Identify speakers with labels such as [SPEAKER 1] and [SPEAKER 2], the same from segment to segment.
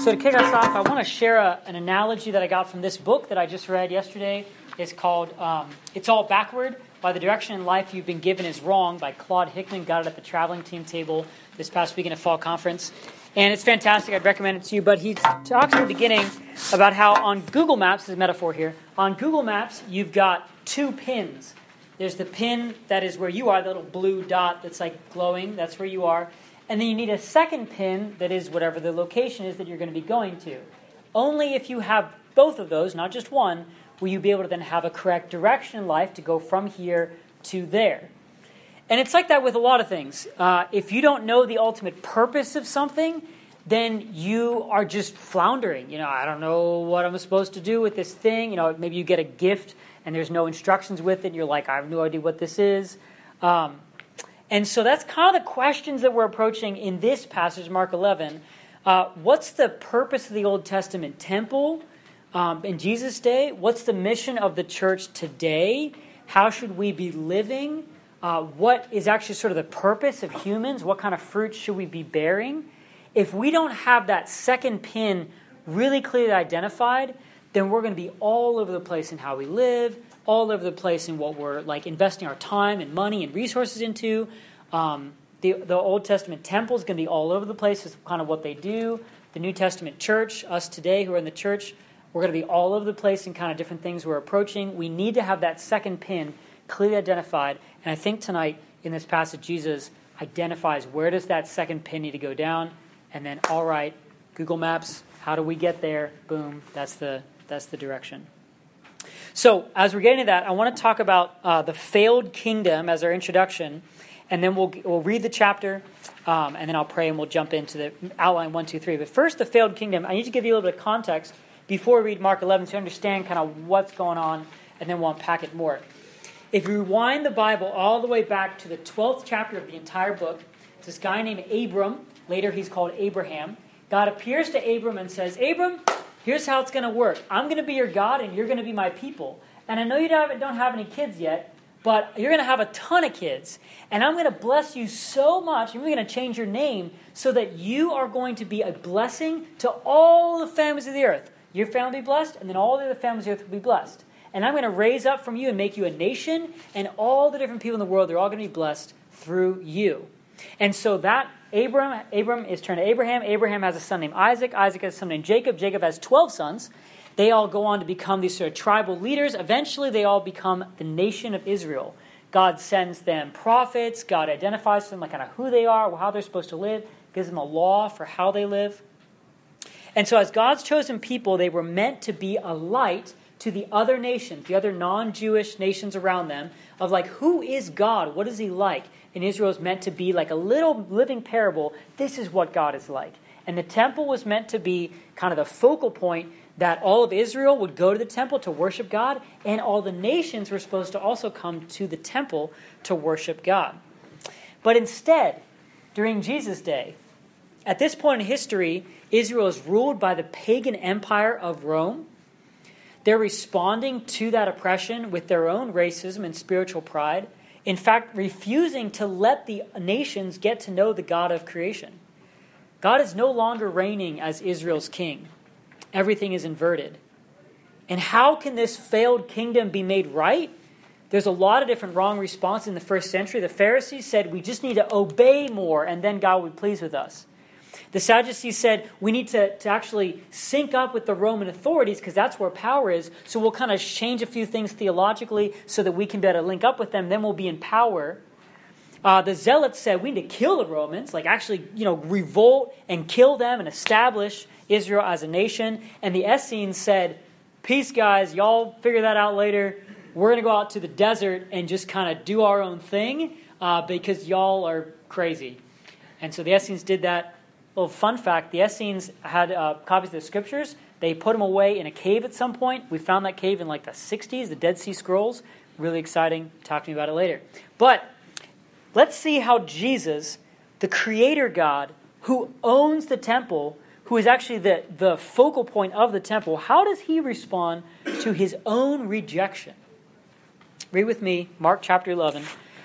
[SPEAKER 1] So to kick us off, I want to share an analogy that I got from this book that I just read yesterday. It's called It's All Backward, Why the Direction in Life You've Been Given Is Wrong by Claude Hickman. Got it at the traveling team table this past week in a fall conference. And it's fantastic. I'd recommend it to you. But he talks in the beginning about how on Google Maps, this is a metaphor here, on Google Maps you've got two pins. There's the pin that is where you are, the little blue dot that's like glowing, that's where you are. And then you need a second pin that is whatever the location is that you're going to be going to. Only if you have both of those, not just one, will you be able to then have a correct direction in life to go from here to there. And it's like that with a lot of things. If you don't know the ultimate purpose of something, then you are just floundering. I don't know what I'm supposed to do with this thing. Maybe you get a gift and there's no instructions with it. And you're like, I have no idea what this is. And so that's kind of the questions that we're approaching in this passage, Mark 11. What's the purpose of the Old Testament temple in Jesus' day? What's the mission of the church today? How should we be living? What is actually sort of the purpose of humans? What kind of fruit should we be bearing? If we don't have that second pin really clearly identified, then we're going to be all over the place in how we live, all over the place in what we're like investing our time and money and resources into. The Old Testament temple is going to be all over the place. It's kind of what they do. The New Testament church, us today who are in the church, we're going to be all over the place in kind of different things we're approaching. We need to have that second pin clearly identified. And I think tonight in this passage, Jesus identifies where does that second pin need to go down. And then, all right, Google Maps, how do we get there? Boom, that's the direction. So as we're getting to that, I want to talk about the failed kingdom as our introduction, and then we'll read the chapter, and then I'll pray and we'll jump into the outline 1, 2, 3. But first, the failed kingdom. I need to give you a little bit of context before we read Mark 11 so you understand kind of what's going on, and then we'll unpack it more. If you rewind the Bible all the way back to the 12th chapter of the entire book, it's this guy named Abram. Later he's called Abraham. God appears to Abram and says, Abram, here's how it's going to work. I'm going to be your God and you're going to be my people. And I know you don't have any kids yet, but you're going to have a ton of kids. And I'm going to bless you so much, and we're going to change your name so that you are going to be a blessing to all the families of the earth. Your family will be blessed, and then all the other families of the earth will be blessed. And I'm going to raise up from you and make you a nation, and all the different people in the world, they're all going to be blessed through you. And so that Abram is turned to Abraham. Abraham has a son named Isaac. Isaac has a son named Jacob. Jacob has 12 sons. They all go on to become these sort of tribal leaders. Eventually, they all become the nation of Israel. God sends them prophets. God identifies them, like kind of who they are, how they're supposed to live, gives them a law for how they live. And so as God's chosen people, they were meant to be a light to the other nations, the other non-Jewish nations around them, of like, who is God? What is he like? And Israel is meant to be like a little living parable. This is what God is like. And the temple was meant to be kind of the focal point that all of Israel would go to the temple to worship God, and all the nations were supposed to also come to the temple to worship God. But instead, during Jesus' day, at this point in history, Israel is ruled by the pagan empire of Rome. They're responding to that oppression with their own racism and spiritual pride. In fact, refusing to let the nations get to know the God of creation. God is no longer reigning as Israel's king. Everything is inverted. And how can this failed kingdom be made right? There's a lot of different wrong responses in the first century. The Pharisees said, we just need to obey more and then God will be pleased with us. The Sadducees said, we need to actually sync up with the Roman authorities because that's where power is. So we'll kind of change a few things theologically so that we can better link up with them. Then we'll be in power. The Zealots said, we need to kill the Romans, like actually, revolt and kill them and establish Israel as a nation. And the Essenes said, peace, guys, y'all figure that out later. We're going to go out to the desert and just kind of do our own thing because y'all are crazy. And so the Essenes did that. Well, fun fact, the Essenes had copies of the scriptures. They put them away in a cave at some point. We found that cave in like the 60s, the Dead Sea Scrolls. Really exciting. Talk to me about it later. But let's see how Jesus, the creator God, who owns the temple, who is actually the focal point of the temple, how does he respond to his own rejection? Read with me, Mark chapter 11,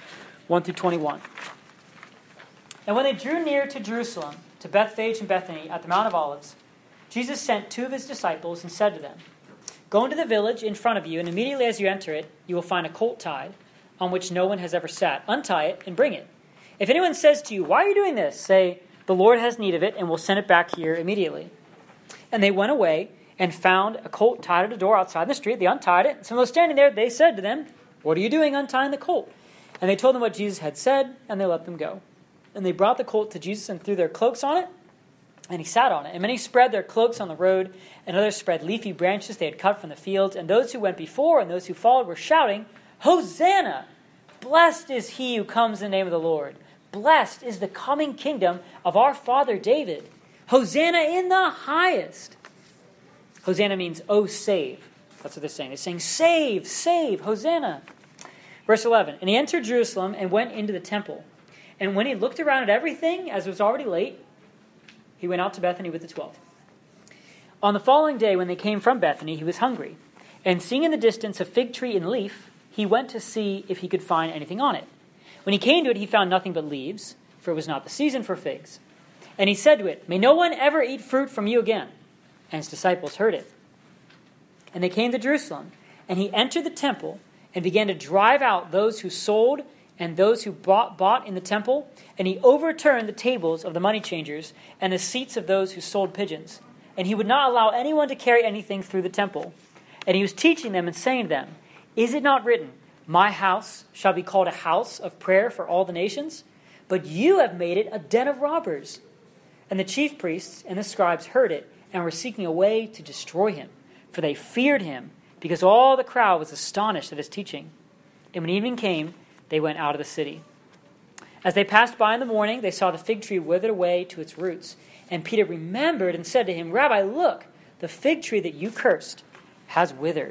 [SPEAKER 1] 1 through 21. And when they drew near to Jerusalem, to Bethphage and Bethany at the Mount of Olives, Jesus sent 2 of his disciples and said to them, "Go into the village in front of you, and immediately as you enter it, you will find a colt tied, on which no one has ever sat. Untie it and bring it. If anyone says to you, 'Why are you doing this?' say, 'The Lord has need of it, and will send it back here immediately.'" And they went away and found a colt tied at a door outside the street. They untied it. Some of those standing there, they said to them, "What are you doing untying the colt?" And they told them what Jesus had said, and they let them go. And they brought the colt to Jesus and threw their cloaks on it, and he sat on it. And many spread their cloaks on the road, and others spread leafy branches they had cut from the fields. And those who went before and those who followed were shouting, "Hosanna! Blessed is he who comes in the name of the Lord. Blessed is the coming kingdom of our father David. Hosanna in the highest." Hosanna means, "Oh, save." That's what they're saying. They're saying, "Save, save, Hosanna." Verse 11, "And he entered Jerusalem and went into the temple. And when he looked around at everything, as it was already late, he went out to Bethany with the 12. On the following day, when they came from Bethany, he was hungry. And seeing in the distance a fig tree in leaf, he went to see if he could find anything on it. When he came to it, he found nothing but leaves, for it was not the season for figs. And he said to it, "May no one ever eat fruit from you again." And his disciples heard it. And they came to Jerusalem, and he entered the temple and began to drive out those who sold and those who bought in the temple, and he overturned the tables of the money changers and the seats of those who sold pigeons. And he would not allow anyone to carry anything through the temple. And he was teaching them and saying to them, "Is it not written, 'My house shall be called a house of prayer for all the nations'? But you have made it a den of robbers." And the chief priests and the scribes heard it and were seeking a way to destroy him, for they feared him, because all the crowd was astonished at his teaching. And when evening came, they went out of the city. As they passed by in the morning, they saw the fig tree withered away to its roots. And Peter remembered and said to him, "Rabbi, look, the fig tree that you cursed has withered."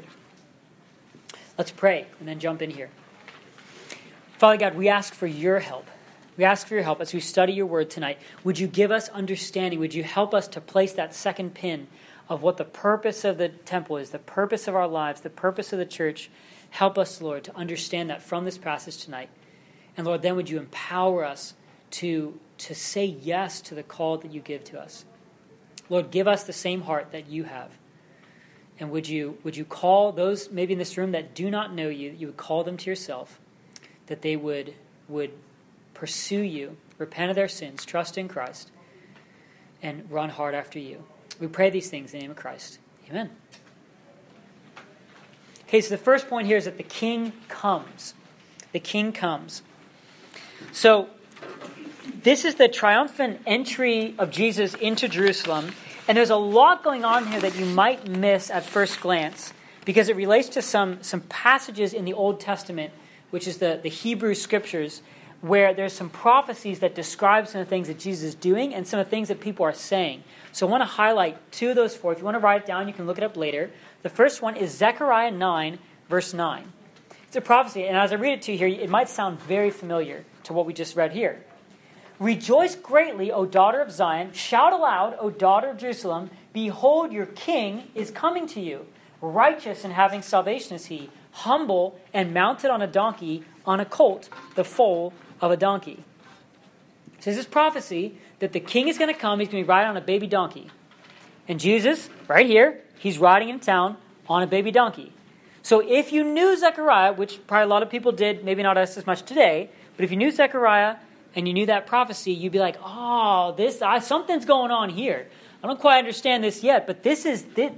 [SPEAKER 1] Let's pray and then jump in here. Father God, we ask for your help. We ask for your help as we study your word tonight. Would you give us understanding? Would you help us to place that second pin of what the purpose of the temple is, the purpose of our lives, the purpose of the church? Help us, Lord, to understand that from this passage tonight. And Lord, then would you empower us to say yes to the call that you give to us. Lord, give us the same heart that you have. And would you call those maybe in this room that do not know you, you would call them to yourself, that they would pursue you, repent of their sins, trust in Christ, and run hard after you. We pray these things in the name of Christ. Amen. Okay, so the first point here is that the king comes. The king comes. So this is the triumphant entry of Jesus into Jerusalem. And there's a lot going on here that you might miss at first glance, because it relates to some passages in the Old Testament, which is the Hebrew scriptures, where there's some prophecies that describe some of the things that Jesus is doing and some of the things that people are saying. So I want to highlight 2 of those 4. If you want to write it down, you can look it up later. The first one is Zechariah 9, verse 9. It's a prophecy, and as I read it to you here, it might sound very familiar to what we just read here. "Rejoice greatly, O daughter of Zion. Shout aloud, O daughter of Jerusalem. Behold, your king is coming to you. Righteous and having salvation is he, humble and mounted on a donkey, on a colt, the foal of a donkey." So this is prophecy that the king is going to come. He's going to be riding on a baby donkey. And Jesus, right here, he's riding in town on a baby donkey. So if you knew Zechariah, which probably a lot of people did, maybe not us as much today, but if you knew Zechariah and you knew that prophecy, you'd be like, "Oh, something's going on here. I don't quite understand this yet, but there's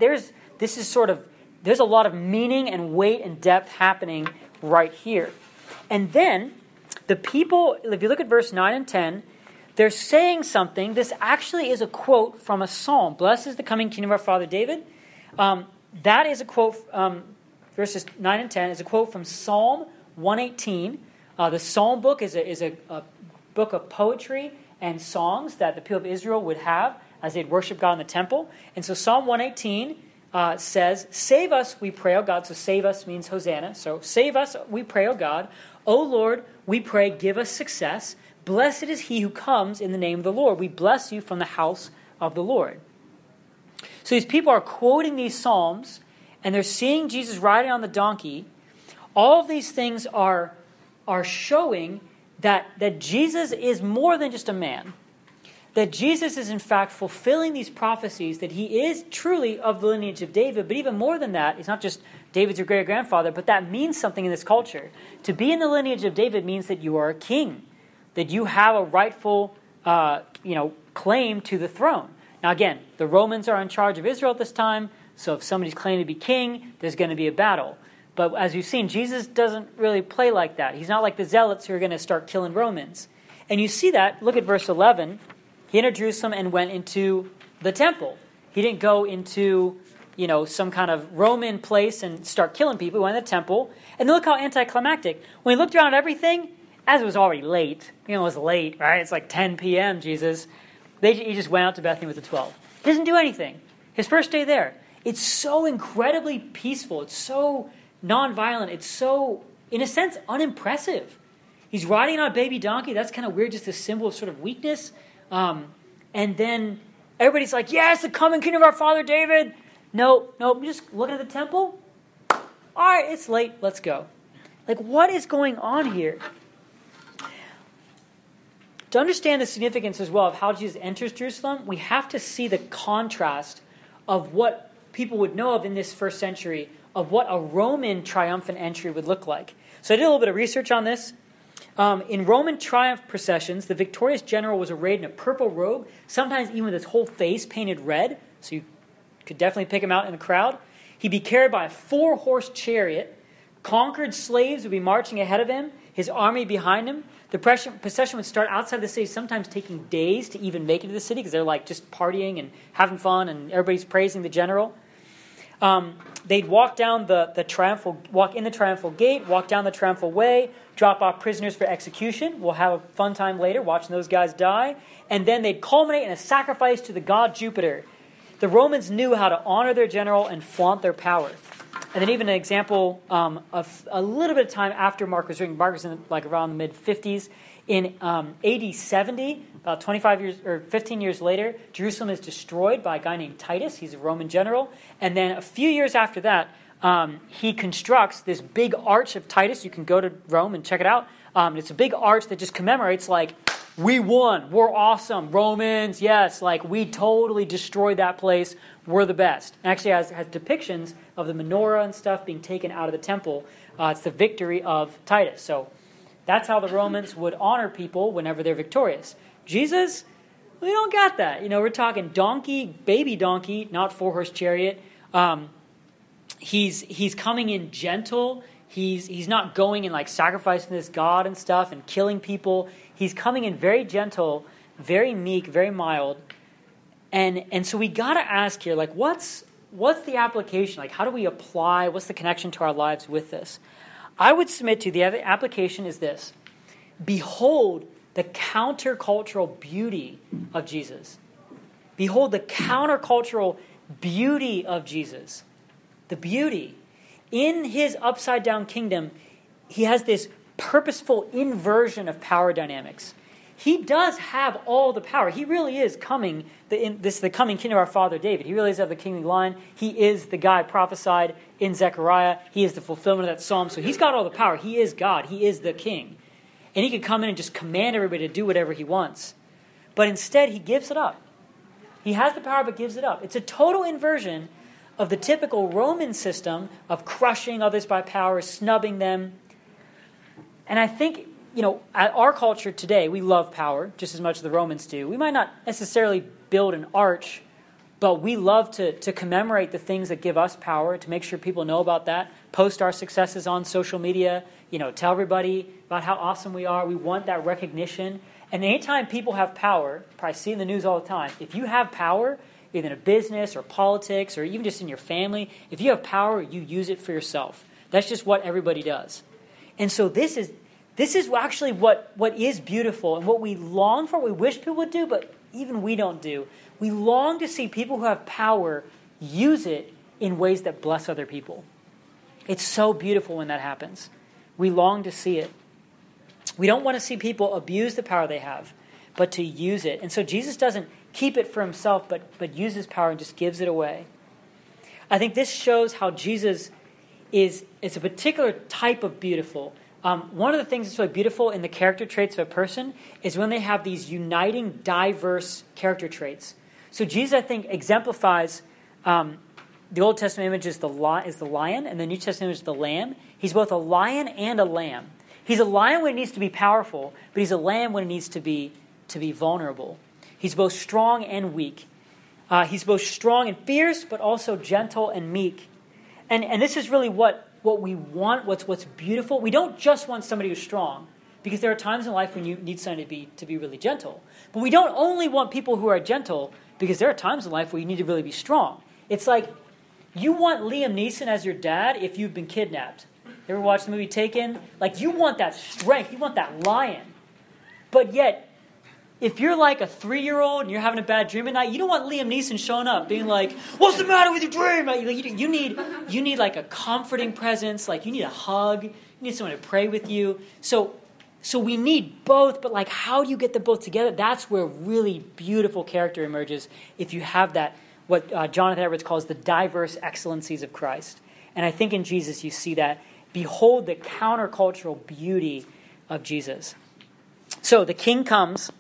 [SPEAKER 1] a lot of meaning and weight and depth happening right here." And then the people, if you look at verse 9 and 10, they're saying something. This actually is a quote from a psalm. "Blessed is the coming kingdom of our father David." That is a quote, verses 9 and 10 is a quote from Psalm 118. The Psalm book is a book of poetry and songs that the people of Israel would have as they'd worship God in the temple. And so Psalm 118 says, "Save us, we pray, O God." So save us means Hosanna. So save us, we pray, O God. "O Lord, we pray, give us success. Blessed is he who comes in the name of the Lord. We bless you from the house of the Lord." So these people are quoting these psalms, and they're seeing Jesus riding on the donkey. All of these things are showing that Jesus is more than just a man. that Jesus is in fact fulfilling these prophecies, that he is truly of the lineage of David, but even more than that, it's not just David's your great-grandfather, but that means something in this culture. To be in the lineage of David means that you are a king, that you have a rightful claim to the throne. Now again, the Romans are in charge of Israel at this time, so if somebody's claiming to be king, there's going to be a battle. But as you've seen, Jesus doesn't really play like that. He's not like the zealots who are going to start killing Romans. And you see that, look at verse 11. He entered Jerusalem and went into the temple. He didn't go into, some kind of Roman place and start killing people. He went to the temple. And look how anticlimactic. When he looked around at everything, as it was already late, it was late, right? It's like 10 p.m., Jesus. He just went out to Bethany with the 12. He doesn't do anything. His first day there. It's so incredibly peaceful. It's so nonviolent. It's so, in a sense, unimpressive. He's riding on a baby donkey. That's kind of weird, just a symbol of sort of weakness. And then everybody's like, yes, the coming kingdom of our father David. No, I'm just looking at the temple. All right, it's late. Let's go. Like, what is going on here? To understand the significance as well of how Jesus enters Jerusalem, we have to see the contrast of what people would know of in this first century, of what a Roman triumphant entry would look like. So I did a little bit of research on this. In Roman triumph processions, the victorious general was arrayed in a purple robe, sometimes even with his whole face painted red, so you could definitely pick him out in the crowd. He'd be carried by a 4-horse chariot. Conquered slaves would be marching ahead of him, his army behind him. The procession would start outside the city, sometimes taking days to even make it to the city because they're like just partying and having fun and everybody's praising the general. They'd walk in the triumphal gate, walk down the triumphal way, drop off prisoners for execution. We'll have a fun time later watching those guys die. And then they'd culminate in a sacrifice to the god Jupiter. The Romans knew how to honor their general and flaunt their power. And then even an example of a little bit of time after Mark was written, Mark was in around the mid-50s. In AD 70, about 25 years or 15 years later, Jerusalem is destroyed by a guy named Titus. He's a Roman general. And then a few years after that, he constructs this big arch of Titus. You can go to Rome and check it out. It's a big arch that just commemorates we won. We're awesome. Romans, yes. We totally destroyed that place. We're the best. And actually has depictions of the menorah and stuff being taken out of the temple. It's the victory of Titus. So that's how the Romans would honor people whenever they're victorious. Jesus, we don't got that. We're talking donkey, baby donkey, not 4-horse chariot. He's coming in gentle. He's not going and sacrificing this god and stuff and killing people. He's coming in very gentle, very meek, very mild. And so we got to ask here, what's the application? How do we apply? What's the connection to our lives with this? I would submit to you, the application is this. Behold the countercultural beauty of Jesus. Behold the countercultural beauty of Jesus. The beauty. In his upside-down kingdom, he has this purposeful inversion of power dynamics. He does have all the power. He really is coming, the coming king of our father David. He really is of the kingly line. He is the guy prophesied in Zechariah. He is the fulfillment of that psalm. So he's got all the power. He is God. He is the king. And he can come in and just command everybody to do whatever he wants. But instead, he gives it up. He has the power but gives it up. It's a total inversion of the typical Roman system of crushing others by power, snubbing them. And I think, at our culture today, we love power just as much as the Romans do. We might not necessarily build an arch, but we love to commemorate the things that give us power, to make sure people know about that, post our successes on social media, tell everybody about how awesome we are. We want that recognition. And anytime people have power, probably see in the news all the time, if you have power, either in a business or politics or even just in your family, if you have power, you use it for yourself. That's just what everybody does. And so this is actually what is beautiful and what we long for, we wish people would do, but even we don't do. We long to see people who have power use it in ways that bless other people. It's so beautiful when that happens. We long to see it. We don't want to see people abuse the power they have, but to use it. And so Jesus doesn't keep it for himself, but uses power and just gives it away. I think this shows how Jesus is a particular type of beautiful, one of the things that's really beautiful in the character traits of a person is when they have these uniting, diverse character traits. So Jesus, I think, exemplifies the Old Testament image is the lion, and the New Testament image is the lamb. He's both a lion and a lamb. He's a lion when it needs to be powerful, but he's a lamb when it needs to be vulnerable. He's both strong and weak. He's both strong and fierce, but also gentle and meek. And this is really what we want, what's beautiful. We don't just want somebody who's strong, because there are times in life when you need somebody to be really gentle. But we don't only want people who are gentle, because there are times in life where you need to really be strong. It's like you want Liam Neeson as your dad if you've been kidnapped. You ever watched the movie Taken? Like, you want that strength. You want that lion. But yet, if you're like a 3-year-old and you're having a bad dream at night, you don't want Liam Neeson showing up being like, "What's the matter with your dream?" Like, you need like a comforting presence. Like, you need a hug. You need someone to pray with you. So we need both, but like, how do you get them both together? That's where really beautiful character emerges if you have that, what Jonathan Edwards calls the diverse excellencies of Christ. And I think in Jesus you see that. Behold the countercultural beauty of Jesus. So the king comes.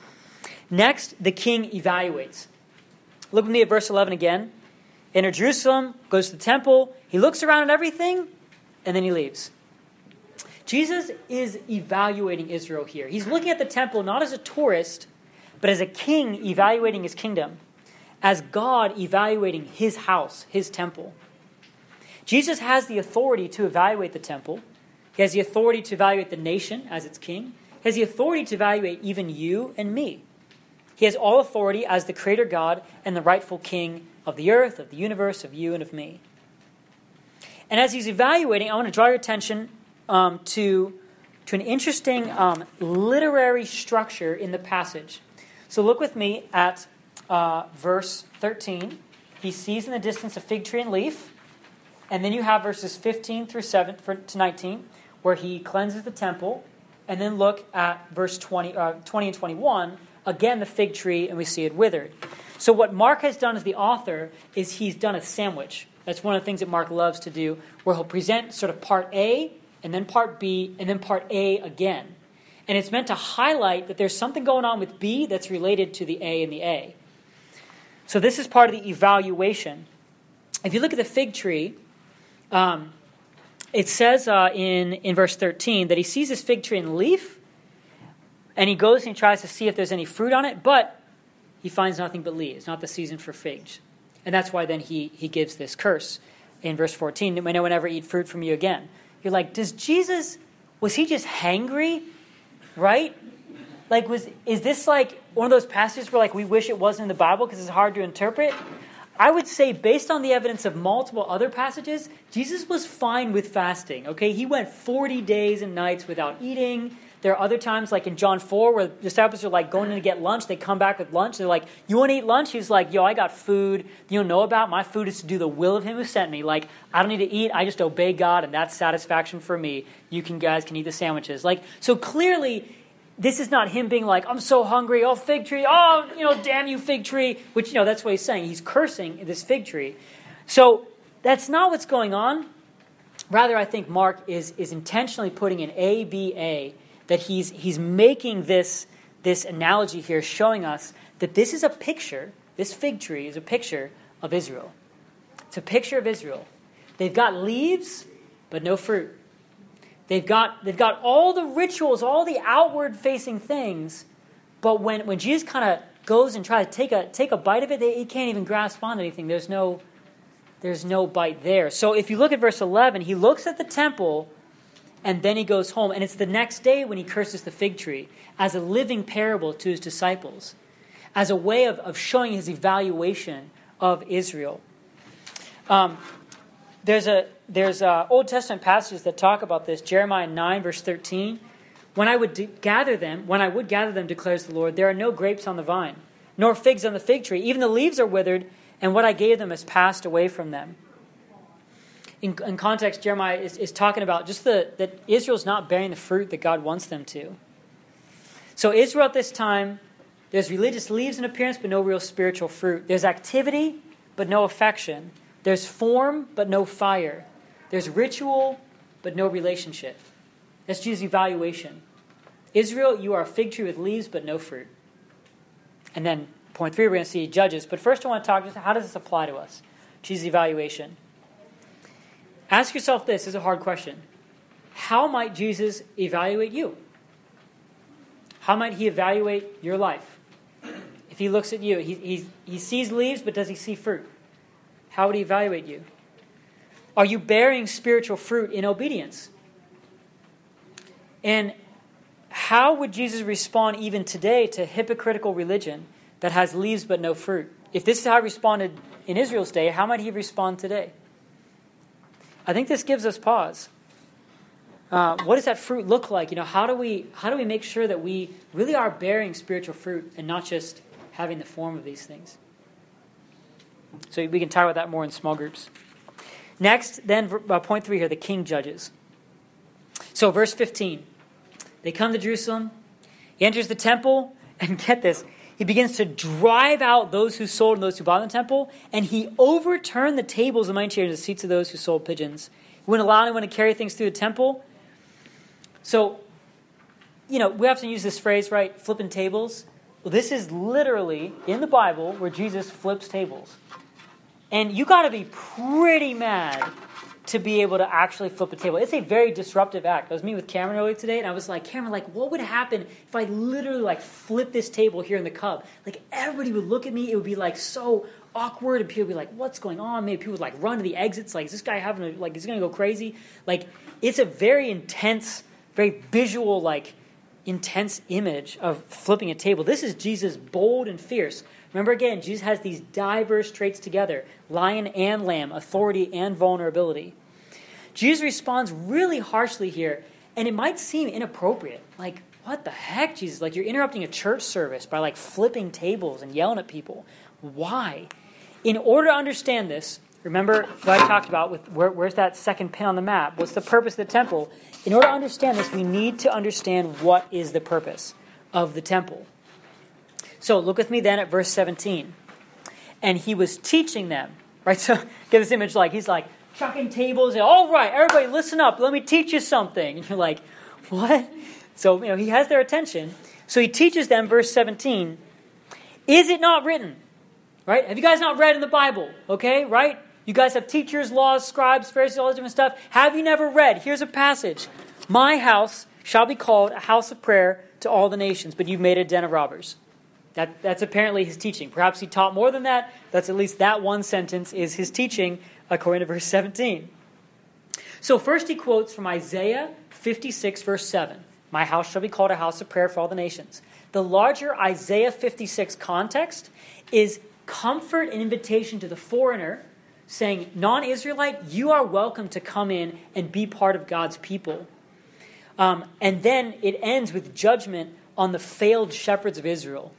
[SPEAKER 1] Next, the king evaluates. Look with me at verse 11 again. Enter Jerusalem, goes to the temple. He looks around at everything, and then he leaves. Jesus is evaluating Israel here. He's looking at the temple not as a tourist, but as a king evaluating his kingdom, as God evaluating his house, his temple. Jesus has the authority to evaluate the temple. He has the authority to evaluate the nation as its king. He has the authority to evaluate even you and me. He has all authority as the creator God and the rightful king of the earth, of the universe, of you and of me. And as he's evaluating, I want to draw your attention to an interesting literary structure in the passage. So look with me at verse 13. He sees in the distance a fig tree and leaf. And then you have verses 15 through to 19, where he cleanses the temple. And then look at verse 20 and 21, again the fig tree, and we see it withered. So what Mark has done as the author is he's done a sandwich. That's one of the things that Mark loves to do, where he'll present sort of part A, and then part B, and then part A again. And it's meant to highlight that there's something going on with B that's related to the A and the A. So this is part of the evaluation. If you look at the fig tree, it says in verse 13 that he sees this fig tree and leaf, and he goes and he tries to see if there's any fruit on it, but he finds nothing but leaves, not the season for figs. And that's why then he gives this curse in verse 14, "May no one ever eat fruit from you again." You're like, was he just hangry, right? Like, is this like one of those passages where like we wish it wasn't in the Bible because it's hard to interpret? I would say, based on the evidence of multiple other passages, Jesus was fine with fasting, okay? He went 40 days and nights without eating. There are other times, like in John 4, where the disciples are like going in to get lunch. They come back with lunch. They're like, "You want to eat lunch?" He's like, "Yo, I got food you don't know about. My food is to do the will of him who sent me. Like, I don't need to eat. I just obey God, and that's satisfaction for me. You guys can eat the sandwiches." Like, so clearly, this is not him being like, "I'm so hungry. Oh, fig tree. Oh, damn you, fig tree." Which, that's what he's saying. He's cursing this fig tree. So that's not what's going on. Rather, I think Mark is intentionally putting an A, B, A, that he's making this analogy here, showing us that this is a picture, this fig tree is a picture of Israel. It's a picture of Israel. They've got leaves, but no fruit. They've got all the rituals, all the outward-facing things, but when Jesus kind of goes and tries to take a bite of it, he can't even grasp on anything. There's no bite there. So if you look at verse 11, he looks at the temple, and then he goes home. And it's the next day when he curses the fig tree as a living parable to his disciples, as a way of showing his evaluation of Israel. There's Old Testament passages that talk about this. Jeremiah 9, verse 13. When I would gather them, declares the Lord, there are no grapes on the vine, nor figs on the fig tree. Even the leaves are withered, and what I gave them has passed away from them. In context, Jeremiah is talking about just that Israel's not bearing the fruit that God wants them to. So Israel at this time, there's religious leaves in appearance, but no real spiritual fruit. There's activity, but no affection. There's form, but no fire. There's ritual, but no relationship. That's Jesus' evaluation. Israel, you are a fig tree with leaves but no fruit. And then point 3, we're going to see Judges. But first I want to talk just how does this apply to us? Jesus' evaluation. Ask yourself this is a hard question. How might Jesus evaluate you? How might he evaluate your life? If he looks at you, he sees leaves, but does he see fruit? How would he evaluate you? Are you bearing spiritual fruit in obedience? And how would Jesus respond even today to hypocritical religion that has leaves but no fruit? If this is how he responded in Israel's day, how might he respond today? I think this gives us pause. What does that fruit look like? How do we make sure that we really are bearing spiritual fruit and not just having the form of these things? So we can talk about that more in small groups. Next, then, point 3 here, the king judges. So verse 15, they come to Jerusalem. He enters the temple, and get this, he begins to drive out those who sold and those who bought in the temple, and he overturned the tables of money changers and the seats of those who sold pigeons. He wouldn't allow anyone to carry things through the temple. So, we often use this phrase, right, flipping tables. Well, this is literally in the Bible where Jesus flips tables. And you got to be pretty mad to be able to actually flip a table. It's a very disruptive act. I was meeting with Cameron earlier today, and I was like, Cameron, what would happen if I literally flip this table here in the Cub? Everybody would look at me. It would be so awkward, and people would be like, what's going on? Maybe people would run to the exits. Is this guy having is he going to go crazy? It's a very intense, very visual, intense image of flipping a table. This is Jesus bold and fierce. Remember again, Jesus has these diverse traits together, lion and lamb, authority and vulnerability. Jesus responds really harshly here, and it might seem inappropriate. What the heck, Jesus? You're interrupting a church service by flipping tables and yelling at people. Why? In order to understand this, remember what I talked about with where's that second pin on the map? What's the purpose of the temple? In order to understand this, we need to understand what is the purpose of the temple. So look with me then at verse 17. And he was teaching them. Right? So get this image he's chucking tables. And, all right, everybody listen up. Let me teach you something. And you're like, what? So, he has their attention. So he teaches them, verse 17. Is it not written? Right? Have you guys not read in the Bible? Okay, right? You guys have teachers, laws, scribes, Pharisees, all this different stuff. Have you never read? Here's a passage. My house shall be called a house of prayer to all the nations, but you've made it a den of robbers. That's apparently his teaching. Perhaps he taught more than that. That's at least that one sentence is his teaching, according to verse 17. So first he quotes from Isaiah 56, verse 7. My house shall be called a house of prayer for all the nations. The larger Isaiah 56 context is comfort and invitation to the foreigner, saying, non-Israelite, you are welcome to come in and be part of God's people. And then it ends with judgment on the failed shepherds of Israel.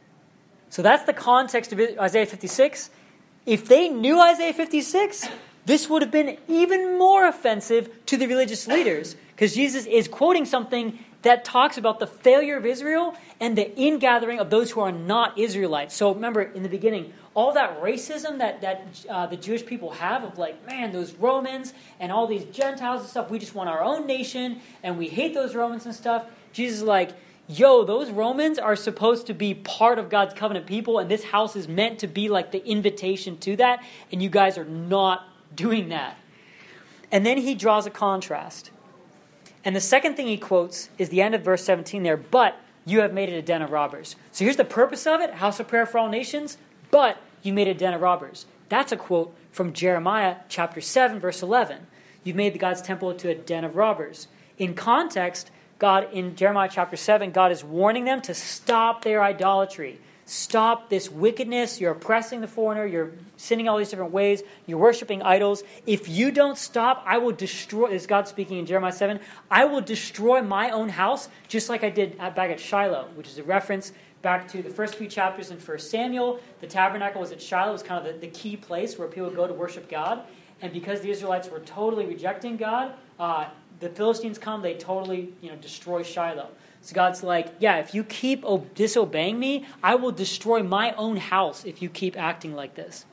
[SPEAKER 1] So that's the context of Isaiah 56. If they knew Isaiah 56, this would have been even more offensive to the religious leaders, because Jesus is quoting something that talks about the failure of Israel and the ingathering of those who are not Israelites. So remember, in the beginning, all that racism that the Jewish people have of those Romans and all these Gentiles and stuff, we just want our own nation, and we hate those Romans and stuff. Jesus is those Romans are supposed to be part of God's covenant people, and this house is meant to be the invitation to that, and you guys are not doing that. And then he draws a contrast. And the second thing he quotes is the end of verse 17 there, but you have made it a den of robbers. So here's the purpose of it, house of prayer for all nations, but you made it a den of robbers. That's a quote from Jeremiah chapter 7, verse 11. You've made God's temple to a den of robbers. In context, God, in Jeremiah chapter 7, God is warning them to stop their idolatry. Stop this wickedness. You're oppressing the foreigner. You're sinning all these different ways. You're worshiping idols. If you don't stop, I will destroy, this is God speaking in Jeremiah 7, I will destroy my own house, just like I did back at Shiloh, which is a reference back to the first few chapters in 1 Samuel. The tabernacle was at Shiloh. It was kind of the key place where people would go to worship God. And because the Israelites were totally rejecting God, the Philistines come, they totally destroy Shiloh. So God's if you keep disobeying me, I will destroy my own house if you keep acting like this.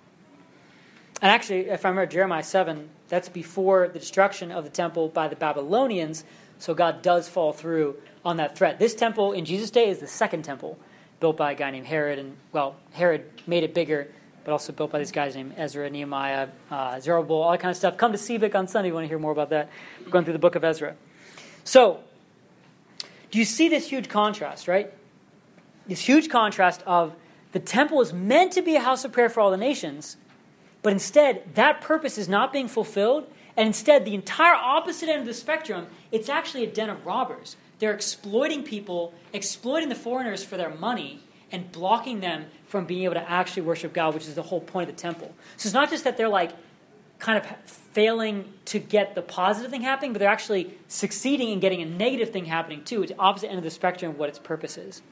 [SPEAKER 1] And actually, if I remember Jeremiah 7, that's before the destruction of the temple by the Babylonians. So God does fall through on that threat. This temple in Jesus' day is the second temple, built by a guy named Herod. And, Herod made it bigger, but also built by these guys named Ezra, Nehemiah, Zerubbabel, all that kind of stuff. Come to CVIC on Sunday if you want to hear more about that. We're going through the book of Ezra. So, do you see this huge contrast, right? This huge contrast of the temple is meant to be a house of prayer for all the nations, but instead, that purpose is not being fulfilled, and instead, the entire opposite end of the spectrum, it's actually a den of robbers. They're exploiting people, exploiting the foreigners for their money, and blocking them from being able to actually worship God, which is the whole point of the temple. So it's not just that they're kind of failing to get the positive thing happening, but they're actually succeeding in getting a negative thing happening too. It's the opposite end of the spectrum of what its purpose is.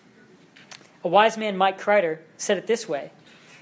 [SPEAKER 1] A wise man, Mike Kreider, said it this way: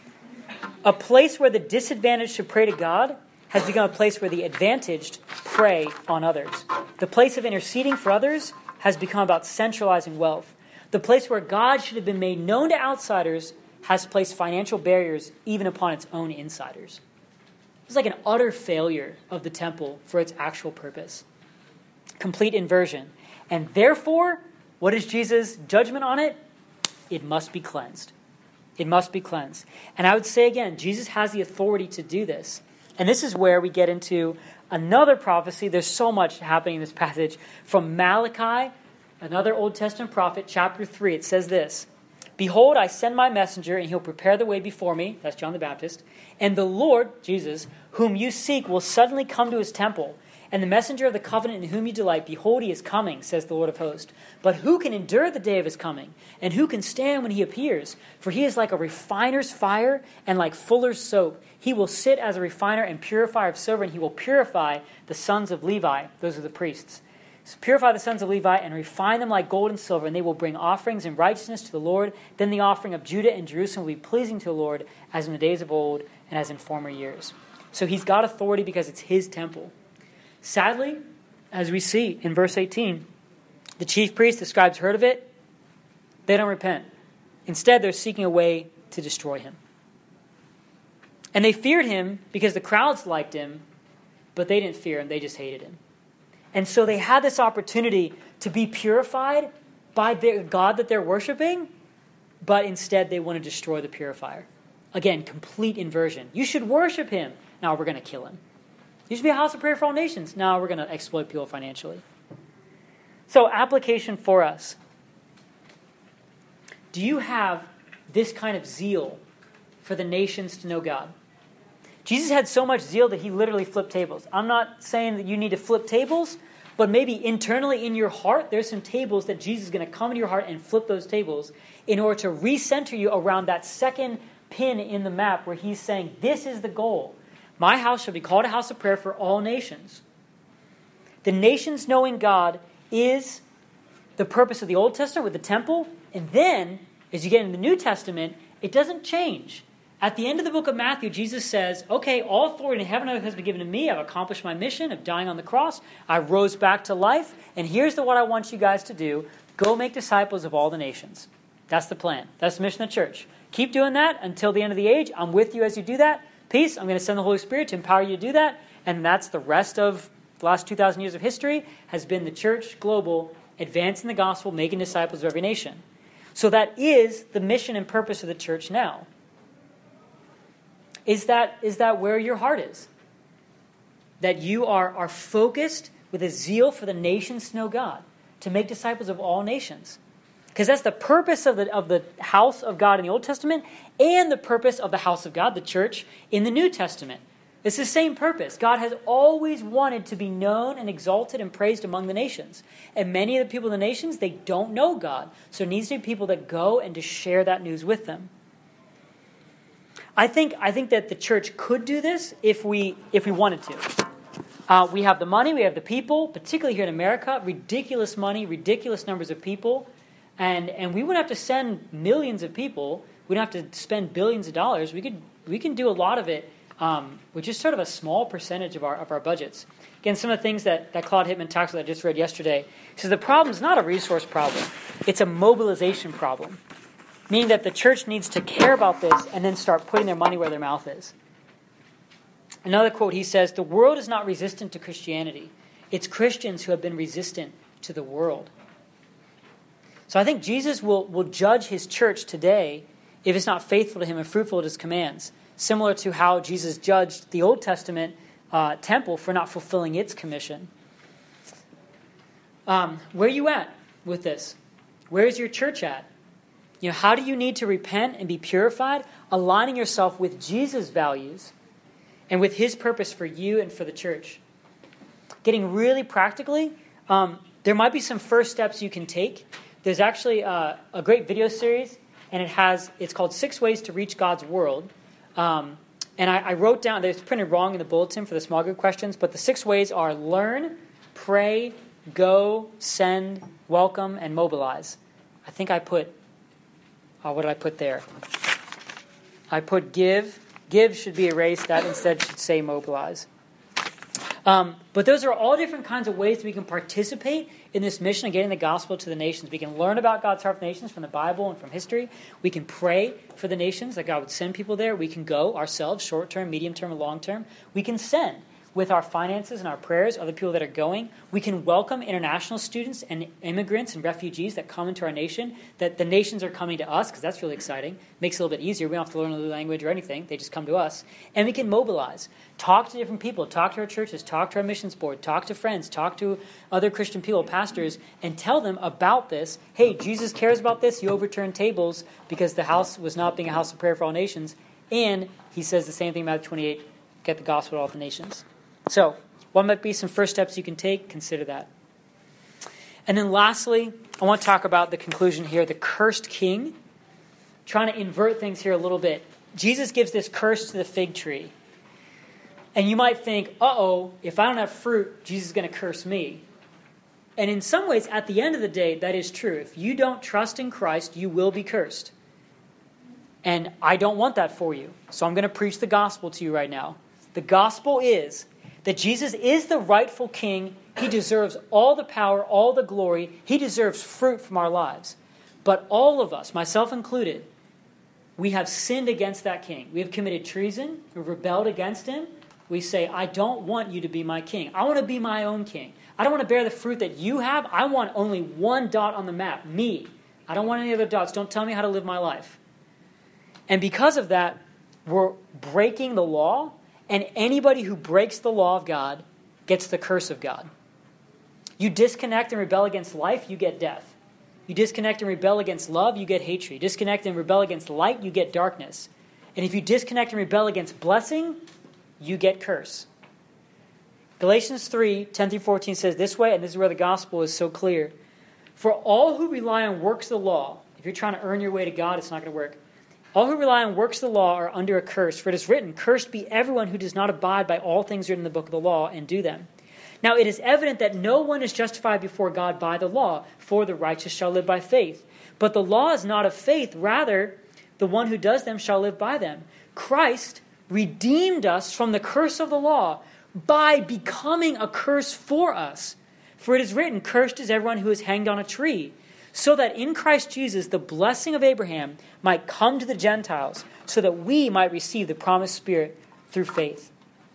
[SPEAKER 1] a place where the disadvantaged should pray to God has become a place where the advantaged prey on others. The place of interceding for others has become about centralizing wealth. The place where God should have been made known to outsiders has placed financial barriers even upon its own insiders. It's like an utter failure of the temple for its actual purpose. Complete inversion. And therefore, what is Jesus' judgment on it? It must be cleansed. It must be cleansed. And I would say again, Jesus has the authority to do this. And this is where we get into another prophecy. There's so much happening in this passage. From Malachi, another Old Testament prophet, chapter 3, it says this: behold, I send my messenger, and he'll prepare the way before me. That's John the Baptist. And the Lord, Jesus, whom you seek, will suddenly come to his temple. And the messenger of the covenant in whom you delight, behold, he is coming, says the Lord of hosts. But who can endure the day of his coming? And who can stand when he appears? For he is like a refiner's fire and like fuller's soap. He will sit as a refiner and purifier of silver, and he will purify the sons of Levi. Those are the priests. So purify the sons of Levi and refine them like gold and silver, and they will bring offerings in righteousness to the Lord. Then the offering of Judah and Jerusalem will be pleasing to the Lord, as in the days of old and as in former years. So he's got authority because it's his temple. Sadly, as we see in verse 18, the chief priests, the scribes heard of it. They don't repent. Instead, they're seeking a way to destroy him. And they feared him because the crowds liked him, but they didn't fear him. They just hated him. And so they had this opportunity to be purified by the God that they're worshiping, but instead they want to destroy the purifier. Again, complete inversion. You should worship him. Now we're going to kill him. You should be a house of prayer for all nations. Now we're going to exploit people financially. So, application for us. Do you have this kind of zeal for the nations to know God? Jesus had so much zeal that he literally flipped tables. I'm not saying that you need to flip tables, but maybe internally in your heart, there's some tables that Jesus is going to come into your heart and flip those tables in order to recenter you around that second pin in the map where he's saying, this is the goal. My house shall be called a house of prayer for all nations. The nations knowing God is the purpose of the Old Testament with the temple. And then, as you get into the New Testament, it doesn't change. At the end of the book of Matthew, Jesus says, okay, all authority in heaven and earth has been given to me. I've accomplished my mission of dying on the cross. I rose back to life. And here's what I want you guys to do. Go make disciples of all the nations. That's the plan. That's the mission of the church. Keep doing that until the end of the age. I'm with you as you do that. Peace. I'm going to send the Holy Spirit to empower you to do that. And that's the rest of the last 2,000 years of history has been the church global advancing the gospel, making disciples of every nation. So that is the mission and purpose of the church now. Is that where your heart is? That you are focused with a zeal for the nations to know God, to make disciples of all nations. Because that's the purpose of the house of God in the Old Testament and the purpose of the house of God, the church, in the New Testament. It's the same purpose. God has always wanted to be known and exalted and praised among the nations. And many of the people in the nations, they don't know God. So there needs to be people that go and to share that news with them. I think that the church could do this if we wanted to. We have the money, we have the people, particularly here in America, ridiculous money, ridiculous numbers of people. And we wouldn't have to send millions of people. We don't have to spend billions of dollars. We can do a lot of it with just sort of a small percentage of our budgets. Again, some of the things that Claude Hittman talks about, I just read yesterday. He says the problem is not a resource problem. It's a mobilization problem. Meaning that the church needs to care about this and then start putting their money where their mouth is. Another quote, he says, the world is not resistant to Christianity. It's Christians who have been resistant to the world. So I think Jesus will judge his church today if it's not faithful to him and fruitful at his commands, similar to how Jesus judged the Old Testament temple for not fulfilling its commission. Where are you at with this? Where is your church at? How do you need to repent and be purified? Aligning yourself with Jesus' values and with his purpose for you and for the church. Getting really practically, there might be some first steps you can take. There's actually a great video series, and it's called 6 Ways to Reach God's World. And I wrote down, it's printed wrong in the bulletin for the small group questions, but the 6 ways are learn, pray, go, send, welcome, and mobilize. I think I put, what did I put there? I put give. Give should be erased. That instead should say mobilize. But those are all different kinds of ways that we can participate in this mission of getting the gospel to the nations. We can learn about God's heart for the nations from the Bible and from history. We can pray for the nations, that God would send people there. We can go ourselves, short-term, medium-term, and long-term. We can send with our finances and our prayers other people that are going. We can welcome international students and immigrants and refugees that come into our nation, that the nations are coming to us, because that's really exciting. Makes it a little bit easier. We don't have to learn a new language or anything. They just come to us. And we can mobilize. Talk to different people. Talk to our churches. Talk to our missions board. Talk to friends. Talk to other Christian people, pastors, and tell them about this. Hey, Jesus cares about this. He overturned tables because the house was not being a house of prayer for all nations. And he says the same thing in Matthew 28, get the gospel to all the nations. So, what might be some first steps you can take? Consider that. And then lastly, I want to talk about the conclusion here, the cursed king. Trying to invert things here a little bit. Jesus gives this curse to the fig tree. And you might think, if I don't have fruit, Jesus is going to curse me. And in some ways, at the end of the day, that is true. If you don't trust in Christ, you will be cursed. And I don't want that for you. So I'm going to preach the gospel to you right now. The gospel is that Jesus is the rightful king. He deserves all the power, all the glory. He deserves fruit from our lives. But all of us, myself included, we have sinned against that king. We have committed treason. We've rebelled against him. We say, I don't want you to be my king. I want to be my own king. I don't want to bear the fruit that you have. I want only one dot on the map, me. I don't want any other dots. Don't tell me how to live my life. And because of that, we're breaking the law. And anybody who breaks the law of God gets the curse of God. You disconnect and rebel against life, you get death. You disconnect and rebel against love, you get hatred. You disconnect and rebel against light, you get darkness. And if you disconnect and rebel against blessing, you get curse. Galatians 3:10-14 says this way, and this is where the gospel is so clear. For all who rely on works of the law, if you're trying to earn your way to God, it's not going to work. All who rely on works of the law are under a curse, for it is written, cursed be everyone who does not abide by all things written in the book of the law and do them. Now it is evident that no one is justified before God by the law, for the righteous shall live by faith. But the law is not of faith, rather the one who does them shall live by them. Christ redeemed us from the curse of the law by becoming a curse for us. For it is written, cursed is everyone who is hanged on a tree, so that in Christ Jesus the blessing of Abraham might come to the Gentiles, so that we might receive the promised Spirit through faith.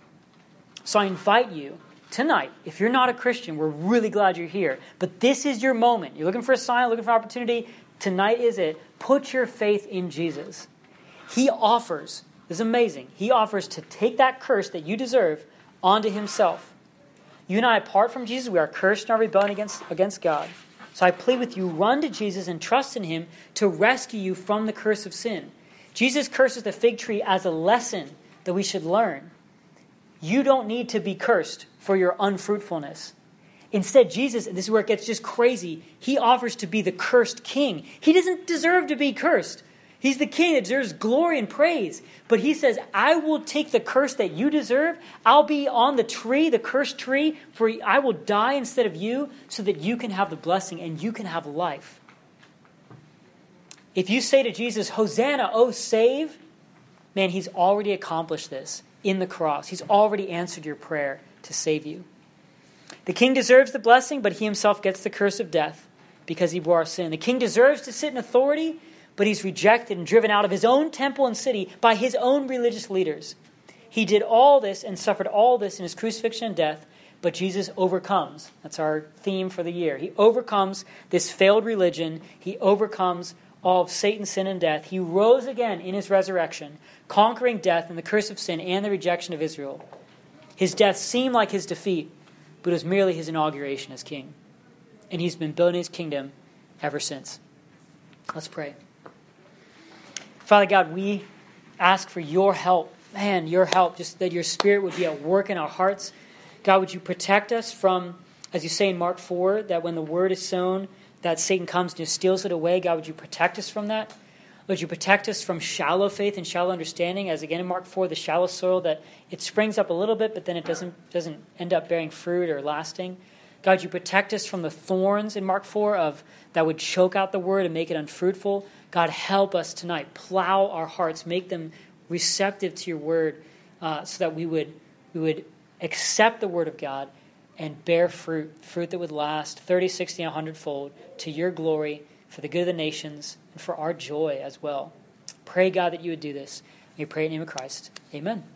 [SPEAKER 1] So I invite you tonight, if you're not a Christian, we're really glad you're here, but this is your moment. You're looking for a sign, looking for opportunity. Tonight is it. Put your faith in Jesus. He offers, this is amazing, he offers to take that curse that you deserve onto himself. You and I, apart from Jesus, we are cursed in our rebellion against God. So I plead with you, run to Jesus and trust in him to rescue you from the curse of sin. Jesus curses the fig tree as a lesson that we should learn. You don't need to be cursed for your unfruitfulness. Instead, Jesus, and this is where it gets just crazy, he offers to be the cursed king. He doesn't deserve to be cursed. He's the king that deserves glory and praise. But he says, I will take the curse that you deserve. I'll be on the tree, the cursed tree, for I will die instead of you so that you can have the blessing and you can have life. If you say to Jesus, Hosanna, oh save, man, he's already accomplished this in the cross. He's already answered your prayer to save you. The king deserves the blessing, but he himself gets the curse of death because he bore our sin. The king deserves to sit in authority, but he's rejected and driven out of his own temple and city by his own religious leaders. He did all this and suffered all this in his crucifixion and death but Jesus overcomes. That's our theme for the year. He overcomes this failed religion. He overcomes all of Satan, sin, and death. He rose again in his resurrection, conquering death and the curse of sin and the rejection of Israel. His death seemed like his defeat, but it was merely his inauguration as king. And he's been building his kingdom ever since. Let's pray. Father God, we ask for your help. Man, your help, just that your Spirit would be at work in our hearts. God, would you protect us from, as you say in Mark 4, that when the word is sown, that Satan comes and steals it away. God, would you protect us from that? Would you protect us from shallow faith and shallow understanding, as again in Mark 4, the shallow soil, that it springs up a little bit, but then it doesn't end up bearing fruit or lasting. God, would you protect us from the thorns in Mark 4 that would choke out the word and make it unfruitful. God, help us tonight. Plow our hearts. Make them receptive to your word so that we would accept the word of God and bear fruit that would last 30, 60, 100-fold to your glory, for the good of the nations, and for our joy as well. Pray, God, that you would do this. We pray in the name of Christ. Amen.